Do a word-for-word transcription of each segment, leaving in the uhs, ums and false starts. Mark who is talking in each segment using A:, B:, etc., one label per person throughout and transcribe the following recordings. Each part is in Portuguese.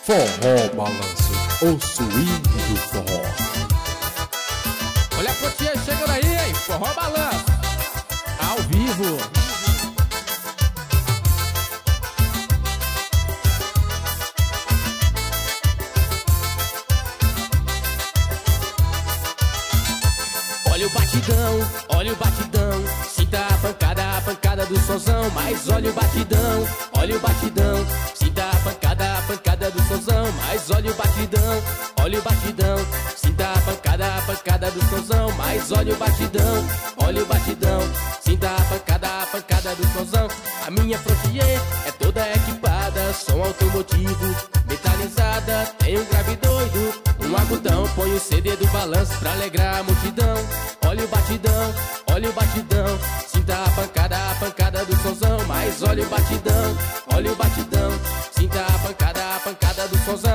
A: Forró Balanço, o swing do forró.
B: Olha a Cotia chegando aí, hein? Forró Balanço, ao vivo. Olha o batidão, olha o batidão, sinta a pancada, a pancada do sonzão. Mas olha o batidão, olha o batidão, sinta a pancada, a pancada do sonzão. Mas olha o batidão, olha o batidão, sinta a pancada, a pancada do sonzão. Mas olha o batidão, olha o batidão, sinta a pancada, a pancada do sonzão. A minha Frontier é toda equipada, som automotivo, metalizada, tem um grave doido, um agudão. Põe o C D do balanço pra alegrar a multidão. Olha o batidão, olha o batidão, sinta a pancada, a pancada do sonzão. Mas olha o batidão, olha o batidão, sinta a pancada, a pancada do sonzão.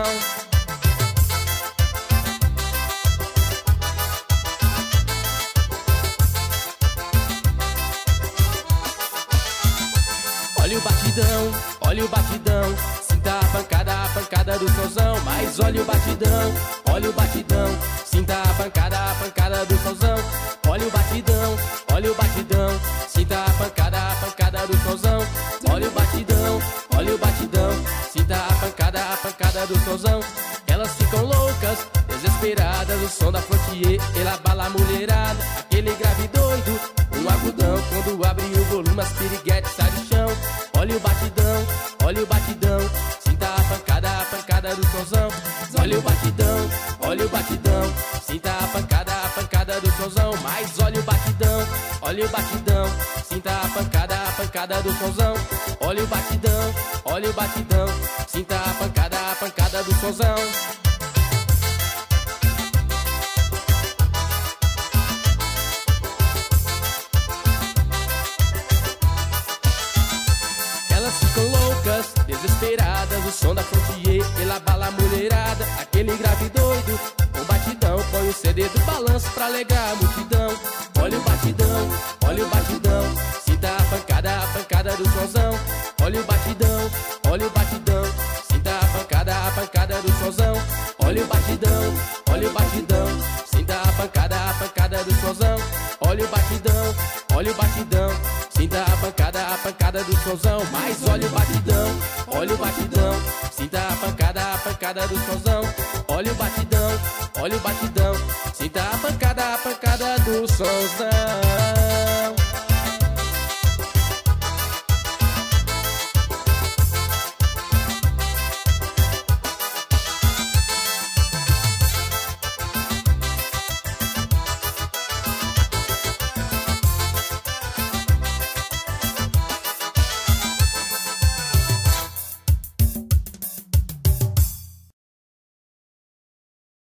B: Olha o batidão, olha o batidão, sinta a pancada, a pancada do sonzão. Mas olha o batidão, olha o batidão, sinta a pancada, a pancada do sonzão. Olha o batidão, olha o batidão, sinta a pancada, a pancada do sonzão. Olha o batidão, olha o batidão, sinta a pancada, a pancada do sonzão. Elas ficam loucas, desesperadas, o som da Frontier, ele abala a mulherada. Aquele grave doido, um agudão, quando abre o volume as piriguetes saem do chão. Olha o batidão, olha o batidão, sinta a pancada, a pancada do sonzão. Olha o batidão, olha o batidão, sinta a pancada, a pancada do sonzão. Mas olha o batidão, olha o batidão, sinta a pancada, a pancada do sonzão. Olha o batidão, olha o batidão, sinta a pancada, a pancada do sonzão. Elas ficam loucas, desesperadas, o som da Frontier, ele abala a mulherada. Aquele grave doido, um batidão, põe o C D do balanço pra alegrar a multidão. Olha o batidão, olha o batidão, sinta a pancada, a pancada do sonzão. Olha o batidão, olha o batidão, sinta a pancada, a pancada do sonzão. Olha o batidão, olha o batidão, sinta a pancada, a pancada do sonzão. Olha o batidão, olha o batidão, sinta a pancada, a pancada do sonzão. Mas olha o batidão, olha o batidão, sinta a pancada, a pancada do sonzão. Olha o batidão, olha o batidão, sinta a pancada, a pancada do sonzão.